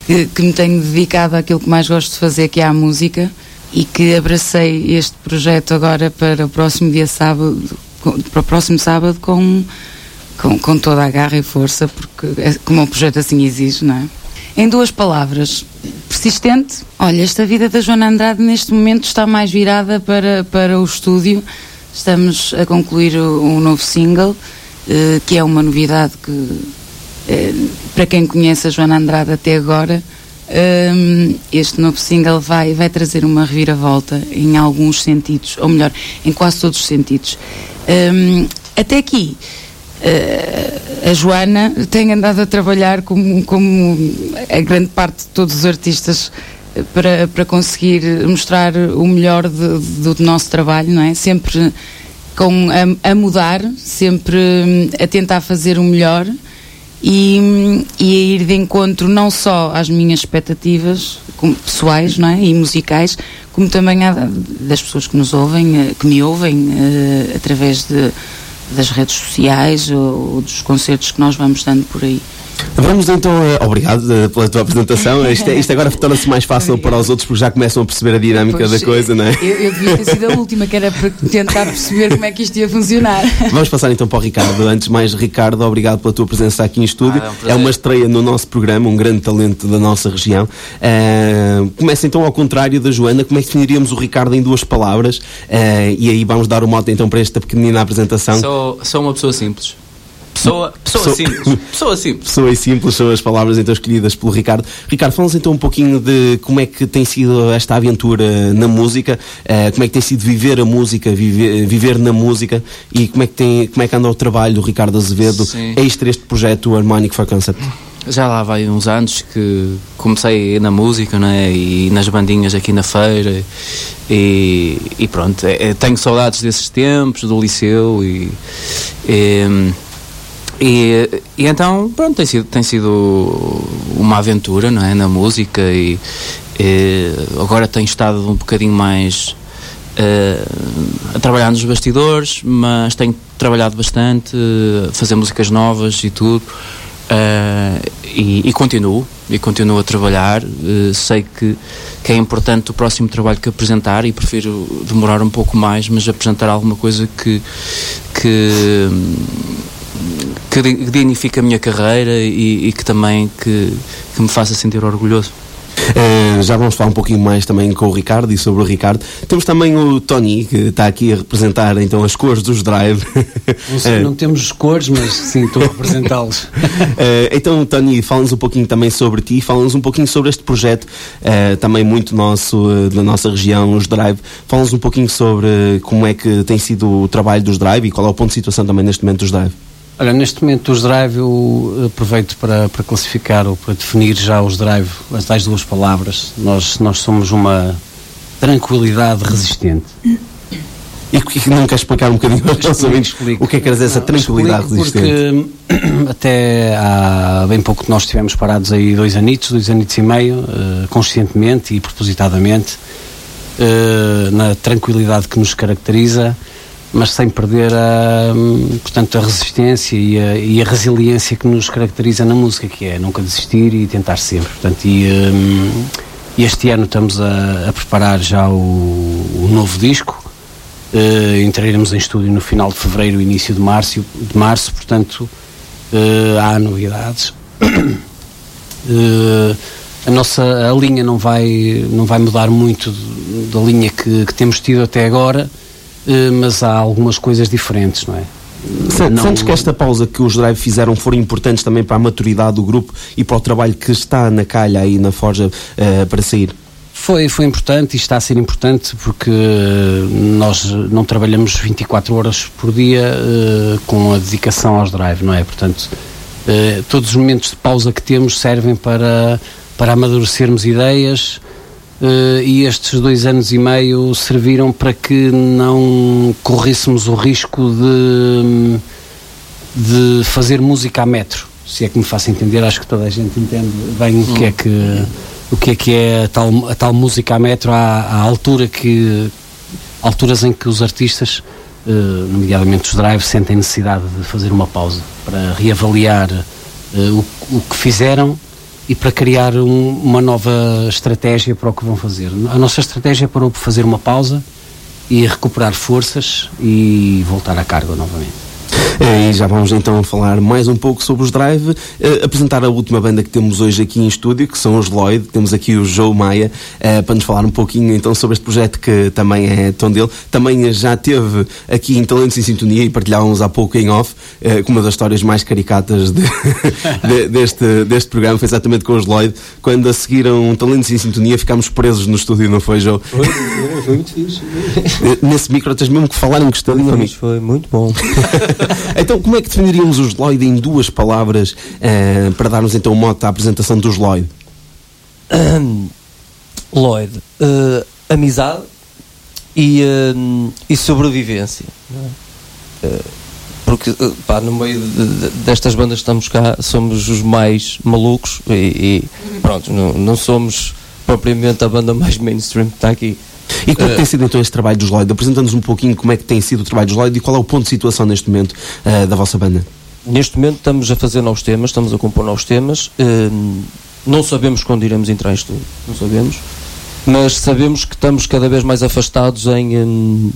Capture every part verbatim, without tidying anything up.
que, que me tenho dedicado àquilo que mais gosto de fazer, que é a música, e que abracei este projeto agora para o próximo dia sábado, para o próximo sábado com, com, com toda a garra e força, porque é, como o projeto assim exige, não é? Em duas palavras, persistente. Olha, esta vida da Joana Andrade neste momento está mais virada para, para o estúdio. Estamos a concluir um novo single, uh, que é uma novidade que, uh, para quem conhece a Joana Andrade até agora, um, este novo single vai, vai trazer uma reviravolta em alguns sentidos, ou melhor, em quase todos os sentidos. Um, até aqui, uh, a Joana tem andado a trabalhar como, como a grande parte de todos os artistas para, para conseguir mostrar o melhor de, do nosso trabalho, não é? Sempre com, a, a mudar, sempre a tentar fazer o melhor e, e a ir de encontro não só às minhas expectativas como pessoais, não é? E musicais, como também à, das pessoas que nos ouvem, que me ouvem uh, através de, das redes sociais ou, ou dos concertos que nós vamos dando por aí. Vamos então, uh, obrigado uh, pela tua apresentação. Isto, isto agora torna-se mais fácil para os outros porque já começam a perceber a dinâmica pois, da coisa, não é? Eu, eu devia ter sido a última, que era para tentar perceber como é que isto ia funcionar. Vamos passar então para o Ricardo. Antes de mais, Ricardo, obrigado pela tua presença aqui em estúdio. Ah, é, um é uma estreia no nosso programa, um grande talento da nossa região. Uh, começa então ao contrário da Joana. Como é que definiríamos o Ricardo em duas palavras? Uh, e aí vamos dar o mote então para esta pequenina apresentação. Sou, sou uma pessoa simples. Pessoa, pessoa, pessoa simples. Pessoa simples. Pessoa simples são as palavras então escolhidas pelo Ricardo. Ricardo, fala-nos então um pouquinho de como é que tem sido esta aventura na música, uh, como é que tem sido viver a música, viver, viver na música e como é que, tem, como é que anda o trabalho do Ricardo Azevedo, extra este projeto Harmonic for Concept. Já lá vai uns anos que comecei na música, não é? E nas bandinhas aqui na feira e, e pronto, é, tenho saudades desses tempos, do liceu e... e E, e então, pronto, tem sido, tem sido uma aventura, não é, na música e, e agora tenho estado um bocadinho mais uh, a trabalhar nos bastidores, mas tenho trabalhado bastante, a fazer músicas novas e tudo, uh, e, e continuo, e continuo a trabalhar, uh, sei que, que é importante o próximo trabalho que apresentar e prefiro demorar um pouco mais, mas apresentar alguma coisa que... que que dignifique a minha carreira e, e que também que, que me faça sentir orgulhoso. Uh, já vamos falar um pouquinho mais também com o Ricardo e sobre o Ricardo. Temos também o Tony, que está aqui a representar então as cores dos Drive. Não, sei, uh, não temos cores, mas sim, estou a representá-los. uh, então, Tony, fala-nos um pouquinho também sobre ti, fala-nos um pouquinho sobre este projeto, uh, também muito nosso, uh, da nossa região, os Drive. Fala-nos um pouquinho sobre uh, como é que tem sido o trabalho dos Drive e qual é o ponto de situação também neste momento dos Drive. Olha, neste momento os Drive eu aproveito para, para classificar ou para definir já os Drive, as tais duas palavras. Nós, nós somos uma tranquilidade resistente. E que não queres explicar um bocadinho aos nossos ouvintes o que é que quer dizer essa tranquilidade resistente? Porque até há bem pouco que nós estivemos parados aí dois anitos, dois anitos e meio, uh, conscientemente e propositadamente, uh, na tranquilidade que nos caracteriza, mas sem perder a, portanto, a resistência e a, e a resiliência que nos caracteriza na música, que é nunca desistir e tentar sempre. Portanto, e, um, este ano estamos a, a preparar já o, o novo disco, uh, entraremos em estúdio no final de fevereiro, início de março, de março portanto, uh, há novidades. uh, a nossa a linha não vai, não vai mudar muito da linha que, que temos tido até agora, Uh, mas há algumas coisas diferentes, não é? Não, Sentes que esta pausa que os Drive fizeram foram importantes também para a maturidade do grupo e para o trabalho que está na calha aí na Forja uh, para sair? Foi, foi importante e está a ser importante porque nós não trabalhamos vinte e quatro horas por dia uh, com a dedicação aos Drive, não é? Portanto, uh, todos os momentos de pausa que temos servem para, para amadurecermos ideias. Uh, e estes dois anos e meio serviram para que não corrêssemos o risco de, de fazer música a metro, se é que me faço entender. Acho que toda a gente entende bem hum. o que é que, o que é, que é a, tal, a tal música a metro, à, à altura que, alturas em que os artistas, uh, nomeadamente os Drive, sentem necessidade de fazer uma pausa para reavaliar uh, o, o que fizeram e para criar um, uma nova estratégia para o que vão fazer. A nossa estratégia parou por fazer uma pausa e recuperar forças e voltar à carga novamente. E já vamos então falar mais um pouco sobre os Drive, uh, apresentar a última banda que temos hoje aqui em estúdio, que são os Lloyd. Temos aqui o João Maia, uh, para nos falar um pouquinho então sobre este projeto que também é tom dele. Também já teve aqui em Talentos em Sintonia e partilhávamos há pouco em off, uh, com uma das histórias mais caricatas de, de, deste, deste programa, foi exatamente com os Lloyd, quando a seguiram Talentos em Sintonia ficámos presos no estúdio, não foi, João? Foi, foi, foi muito fixe. Nesse micro tens mesmo que falar encostadinho. Foi, foi muito bom. Então, como é que definiríamos os Lloyd em duas palavras, uh, para darmos então o mote à apresentação dos Lloyd? Um, Lloyd, uh, amizade e, uh, e sobrevivência. Não é? uh, porque, uh, pá, no meio de, de, destas bandas que estamos cá, somos os mais malucos e, e pronto, não, não somos propriamente a banda mais mainstream que está aqui. E como é que tem sido então este trabalho dos Lloyd? Apresenta-nos um pouquinho como é que tem sido o trabalho dos Lloyd e qual é o ponto de situação neste momento uh, da vossa banda? Neste momento estamos a fazer novos temas, estamos a compor novos temas. Uh, não sabemos quando iremos entrar em estúdio, não sabemos, mas sabemos que estamos cada vez mais afastados em um,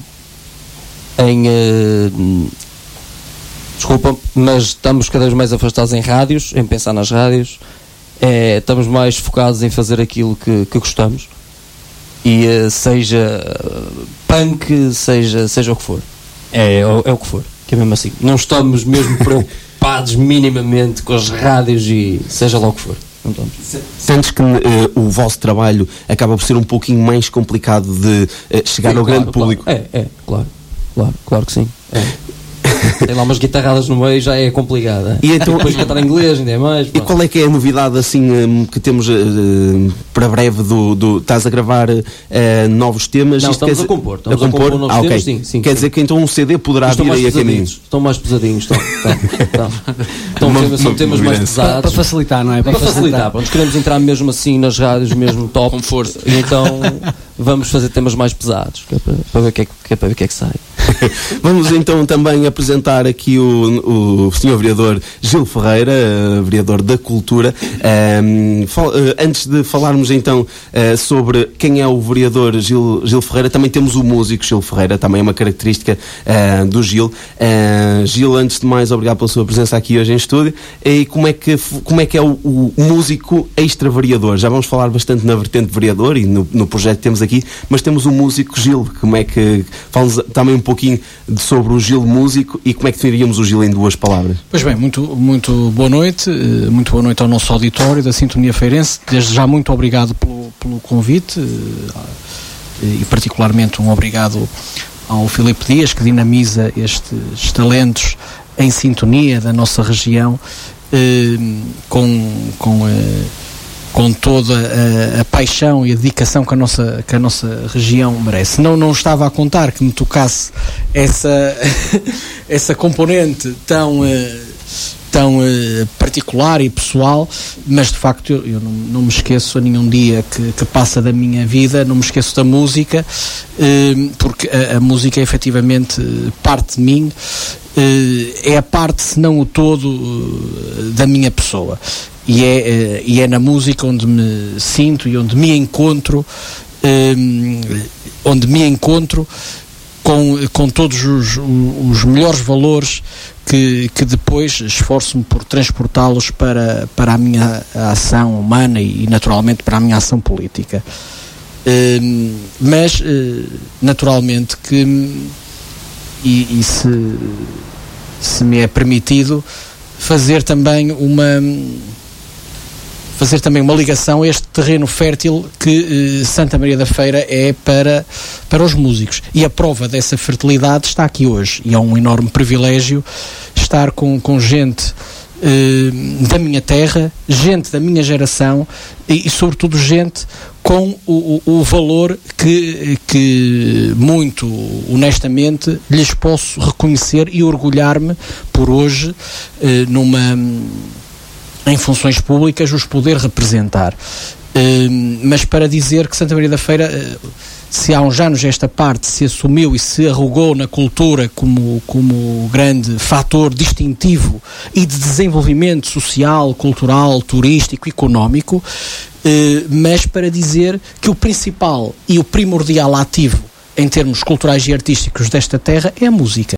em uh, desculpa, mas estamos cada vez mais afastados em rádios, em pensar nas rádios. É, estamos mais focados em fazer aquilo que, que gostamos. E uh, seja uh, punk, seja, seja o que for. É, é, é o que for, que é mesmo assim. Não estamos mesmo preocupados minimamente com as rádios e seja lá o que for. Não estamos. Sentes que uh, o vosso trabalho acaba por ser um pouquinho mais complicado de uh, chegar sim, ao claro, grande público? Claro. É, é, claro. Claro, claro que sim. É. Tem lá umas guitarradas no meio, já é complicado. É? E então, depois cantar em inglês ainda é mais. E qual é que é a novidade assim um, que temos uh, para breve do, do... Estás a gravar uh, novos temas? Não, Isto estamos quer a compor. Estamos a compor, a compor novos ah, okay. temas, sim, sim. Quer sim. dizer que então um C D poderá estão vir aí a caminho? Estão mais pesadinhos, estão. estão, estão. Então, uma, temas, são temas mais pesados. Para, para facilitar, não é? Para, para facilitar. Pronto, queremos entrar mesmo assim nas rádios, mesmo top. Com força. E então vamos fazer temas mais pesados, que é para, para ver o que é que, é para ver o que é que sai. Vamos então também apresentar aqui o, o senhor vereador Gil Ferreira, uh, vereador da Cultura. Um, fal, uh, antes de falarmos então uh, sobre quem é o vereador Gil, Gil Ferreira, também temos o músico Gil Ferreira, também é uma característica uh, do Gil. Uh, Gil, antes de mais, obrigado pela sua presença aqui hoje em estúdio. E como é que, como é, que é o, o músico extra-vereador? Já vamos falar bastante na vertente vereador e no, no projeto que temos aqui, mas temos o músico Gil. Como é que... Fala-nos também um pouquinho sobre o Gil músico e como é que definiríamos o Gil em duas palavras? Pois bem, muito, muito boa noite, muito boa noite ao nosso auditório da Sintonia Feirense. Desde já muito obrigado pelo, pelo convite e particularmente um obrigado ao Filipe Dias, que dinamiza estes talentos em sintonia da nossa região com, com com toda a, a paixão e a dedicação que a nossa, que a nossa região merece. Não, não estava a contar que me tocasse essa, essa componente tão, tão particular e pessoal, mas de facto eu, eu não, não me esqueço a nenhum dia que, que passa da minha vida, não me esqueço da música, porque a, a música é efetivamente parte de mim, é a parte, se não o todo, da minha pessoa. E é, e é na música onde me sinto e onde me encontro, um, onde me encontro com, com todos os, os melhores valores que, que depois esforço-me por transportá-los para, para a minha ação humana e, naturalmente, para a minha ação política. Um, mas, uh, naturalmente, que, e, e se, se me é permitido, fazer também uma... fazer também uma ligação a este terreno fértil que eh, Santa Maria da Feira é para, para os músicos. E a prova dessa fertilidade está aqui hoje. E é um enorme privilégio estar com, com gente eh, da minha terra, gente da minha geração e, e sobretudo, gente com o, o, o valor que, que, muito honestamente, lhes posso reconhecer e orgulhar-me por hoje, eh, numa... em funções públicas, os poder representar. Uh, mas para dizer que Santa Maria da Feira uh, se há uns anos esta parte se assumiu e se arrogou na cultura como, como grande fator distintivo e de desenvolvimento social, cultural, turístico, económico, eh, mas para dizer que o principal e o primordial ativo em termos culturais e artísticos desta terra é a música.